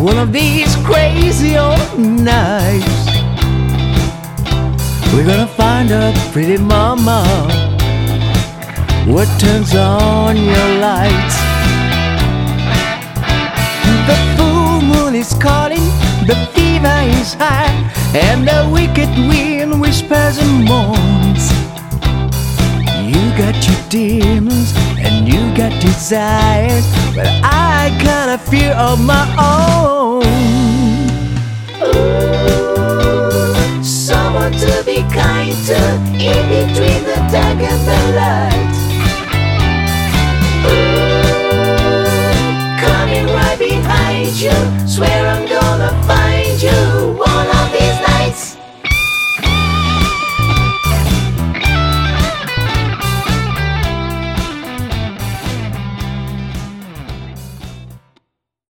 One of these crazy old nights, we're gonna find a pretty mama what turns on your lights. The full moon is calling, the fever is high, and the wicked wind whispers and moans. You got your demons and you got desires, but I got a fear of my own.